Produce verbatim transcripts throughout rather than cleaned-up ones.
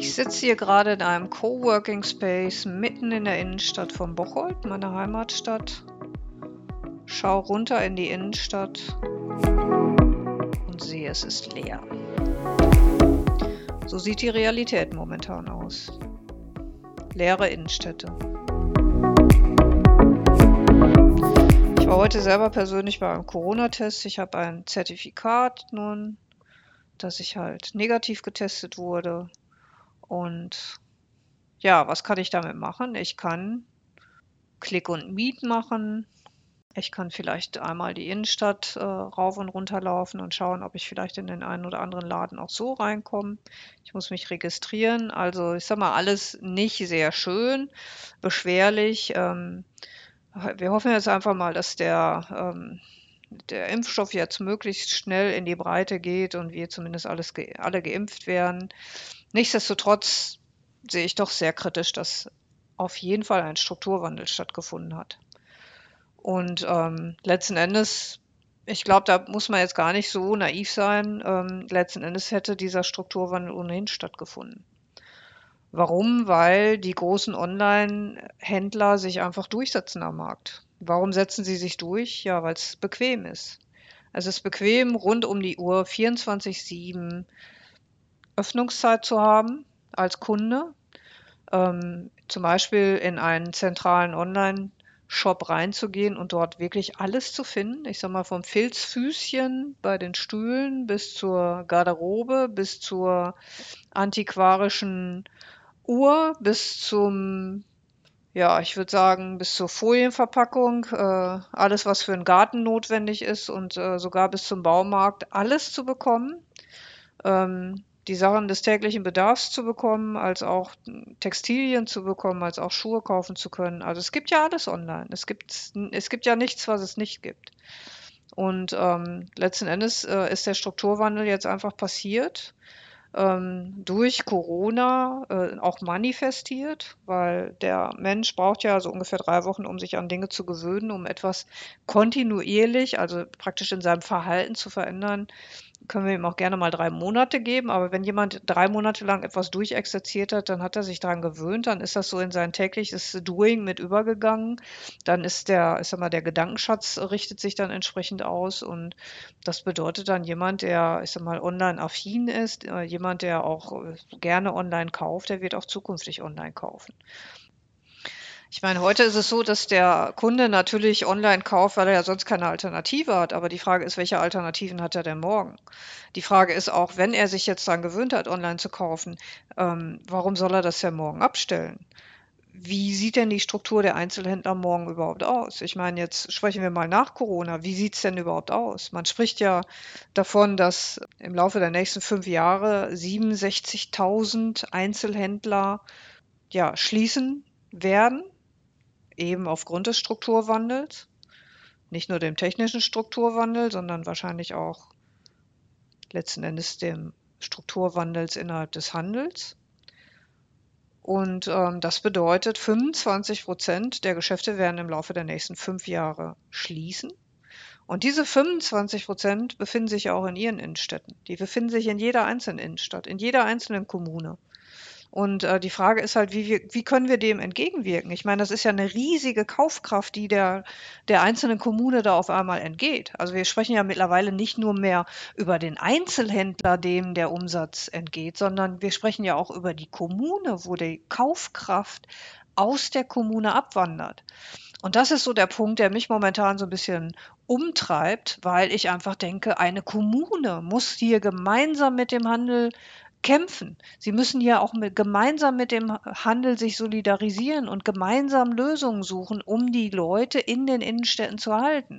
Ich sitze hier gerade in einem Coworking Space mitten in der Innenstadt von Bocholt, meiner Heimatstadt. Schau runter in die Innenstadt und sehe, es ist leer. So sieht die Realität momentan aus. Leere Innenstädte. Ich war heute selber persönlich bei einem Corona-Test. Ich habe ein Zertifikat nun, dass ich halt negativ getestet wurde. Und ja, was kann ich damit machen? Ich kann Click und Meet machen. Ich kann vielleicht einmal die Innenstadt äh, rauf und runter laufen und schauen, ob ich vielleicht in den einen oder anderen Laden auch so reinkomme. Ich muss mich registrieren. Also ich sag mal, alles nicht sehr schön, beschwerlich. Ähm, wir hoffen jetzt einfach mal, dass der, ähm, der Impfstoff jetzt möglichst schnell in die Breite geht und wir zumindest alles ge alle geimpft werden. Nichtsdestotrotz sehe ich doch sehr kritisch, dass auf jeden Fall ein Strukturwandel stattgefunden hat. Und ähm, letzten Endes, ich glaube, da muss man jetzt gar nicht so naiv sein. Ähm, letzten Endes hätte dieser Strukturwandel ohnehin stattgefunden. Warum? Weil die großen Online-Händler sich einfach durchsetzen am Markt. Warum setzen sie sich durch? Ja, weil es bequem ist. Es ist bequem, rund um die Uhr vierundzwanzig sieben Öffnungszeit zu haben als Kunde. Ähm, zum Beispiel in einen zentralen Online-Shop reinzugehen und dort wirklich alles zu finden. Ich sag mal, vom Filzfüßchen bei den Stühlen bis zur Garderobe, bis zur antiquarischen Uhr, bis zum, ja, ich würde sagen, bis zur Folienverpackung, äh, alles, was für einen Garten notwendig ist und äh, sogar bis zum Baumarkt, alles zu bekommen. Ähm, die Sachen des täglichen Bedarfs zu bekommen, als auch Textilien zu bekommen, als auch Schuhe kaufen zu können. Also es gibt ja alles online. Es gibt, es gibt ja nichts, was es nicht gibt. Und ähm, letzten Endes äh, ist der Strukturwandel jetzt einfach passiert, ähm, durch Corona äh, auch manifestiert, weil der Mensch braucht ja so ungefähr drei Wochen, um sich an Dinge zu gewöhnen, um etwas kontinuierlich, also praktisch in seinem Verhalten zu verändern. Können wir ihm auch gerne mal drei Monate geben, aber wenn jemand drei Monate lang etwas durchexerziert hat, dann hat er sich daran gewöhnt, dann ist das so in sein tägliches Doing mit übergegangen. Dann ist der, ich sag mal, der Gedankenschatz richtet sich dann entsprechend aus und das bedeutet dann jemand, der, ich sag mal, online affin ist, äh, jemand, der auch äh, gerne online kauft, der wird auch zukünftig online kaufen. Ich meine, heute ist es so, dass der Kunde natürlich online kauft, weil er ja sonst keine Alternative hat. Aber die Frage ist, welche Alternativen hat er denn morgen? Die Frage ist auch, wenn er sich jetzt daran gewöhnt hat, online zu kaufen, ähm, warum soll er das denn morgen abstellen? Wie sieht denn die Struktur der Einzelhändler morgen überhaupt aus? Ich meine, jetzt sprechen wir mal nach Corona. Wie sieht es denn überhaupt aus? Man spricht ja davon, dass im Laufe der nächsten fünf Jahre siebenundsechzigtausend Einzelhändler ja, schließen werden. Eben aufgrund des Strukturwandels, nicht nur dem technischen Strukturwandel, sondern wahrscheinlich auch letzten Endes dem Strukturwandels innerhalb des Handels. Und ähm, das bedeutet, fünfundzwanzig Prozent der Geschäfte werden im Laufe der nächsten fünf Jahre schließen. Und diese fünfundzwanzig Prozent befinden sich auch in ihren Innenstädten. Die befinden sich in jeder einzelnen Innenstadt, in jeder einzelnen Kommune. Und äh, die Frage ist halt, wie, wir, wie können wir dem entgegenwirken? Ich meine, das ist ja eine riesige Kaufkraft, die der, der einzelnen Kommune da auf einmal entgeht. Also wir sprechen ja mittlerweile nicht nur mehr über den Einzelhändler, dem der Umsatz entgeht, sondern wir sprechen ja auch über die Kommune, wo die Kaufkraft aus der Kommune abwandert. Und das ist so der Punkt, der mich momentan so ein bisschen umtreibt, weil ich einfach denke, eine Kommune muss hier gemeinsam mit dem Handel kämpfen. Sie müssen ja auch mit, gemeinsam mit dem Handel sich solidarisieren und gemeinsam Lösungen suchen, um die Leute in den Innenstädten zu halten.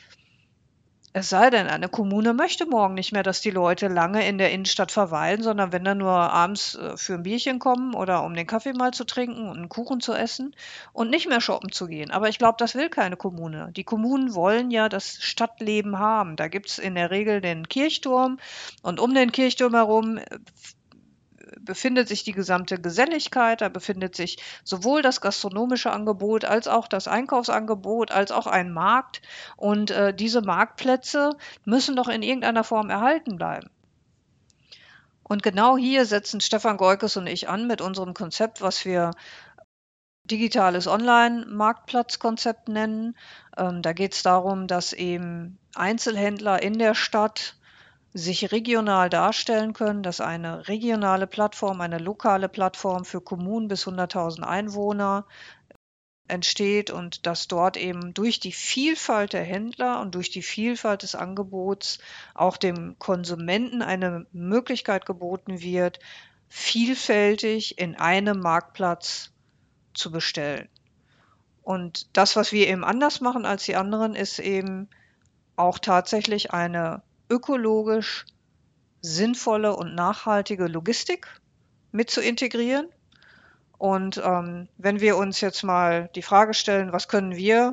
Es sei denn, eine Kommune möchte morgen nicht mehr, dass die Leute lange in der Innenstadt verweilen, sondern wenn dann nur abends äh, für ein Bierchen kommen oder um den Kaffee mal zu trinken und einen Kuchen zu essen und nicht mehr shoppen zu gehen. Aber ich glaube, das will keine Kommune. Die Kommunen wollen ja das Stadtleben haben. Da gibt es in der Regel den Kirchturm und um den Kirchturm herum äh, befindet sich die gesamte Geselligkeit, da befindet sich sowohl das gastronomische Angebot als auch das Einkaufsangebot, als auch ein Markt. Und äh, diese Marktplätze müssen doch in irgendeiner Form erhalten bleiben. Und genau hier setzen Stefan Goikes und ich an mit unserem Konzept, was wir digitales Online-Marktplatzkonzept nennen. Ähm, da geht es darum, dass eben Einzelhändler in der Stadt sich regional darstellen können, dass eine regionale Plattform, eine lokale Plattform für Kommunen bis hunderttausend Einwohner entsteht und dass dort eben durch die Vielfalt der Händler und durch die Vielfalt des Angebots auch dem Konsumenten eine Möglichkeit geboten wird, vielfältig in einem Marktplatz zu bestellen. Und das, was wir eben anders machen als die anderen, ist eben auch tatsächlich eine ökologisch sinnvolle und nachhaltige Logistik mit zu integrieren. Und ähm, wenn wir uns jetzt mal die Frage stellen, was können wir,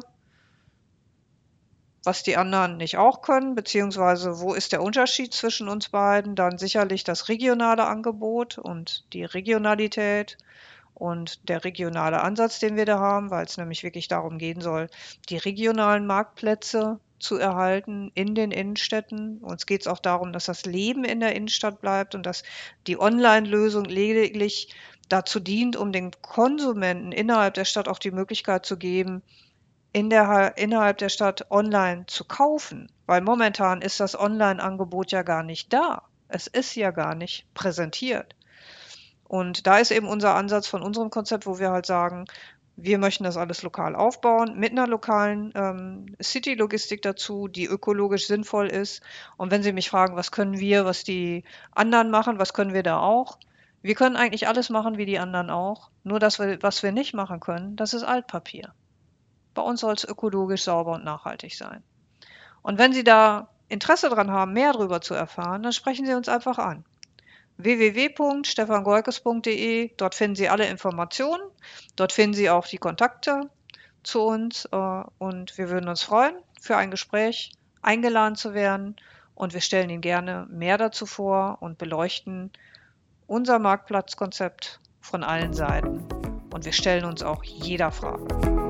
was die anderen nicht auch können, beziehungsweise wo ist der Unterschied zwischen uns beiden, dann sicherlich das regionale Angebot und die Regionalität und der regionale Ansatz, den wir da haben, weil es nämlich wirklich darum gehen soll, die regionalen Marktplätze zu erhalten in den Innenstädten. Uns geht es auch darum, dass das Leben in der Innenstadt bleibt und dass die Online-Lösung lediglich dazu dient, um den Konsumenten innerhalb der Stadt auch die Möglichkeit zu geben, in der, innerhalb der Stadt online zu kaufen. Weil momentan ist das Online-Angebot ja gar nicht da. Es ist ja gar nicht präsentiert. Und da ist eben unser Ansatz von unserem Konzept, wo wir halt sagen, wir möchten das alles lokal aufbauen, mit einer lokalen ähm, City-Logistik dazu, die ökologisch sinnvoll ist. Und wenn Sie mich fragen, was können wir, was die anderen machen, was können wir da auch? Wir können eigentlich alles machen wie die anderen auch. Nur das, was wir nicht machen können, das ist Altpapier. Bei uns soll es ökologisch sauber und nachhaltig sein. Und wenn Sie da Interesse dran haben, mehr darüber zu erfahren, dann sprechen Sie uns einfach an. w w w punkt stefan goikes punkt d e. Dort finden Sie alle Informationen. Dort finden Sie auch die Kontakte zu uns. Äh, und wir würden uns freuen, für ein Gespräch eingeladen zu werden. Und wir stellen Ihnen gerne mehr dazu vor und beleuchten unser Marktplatzkonzept von allen Seiten. Und wir stellen uns auch jeder Frage.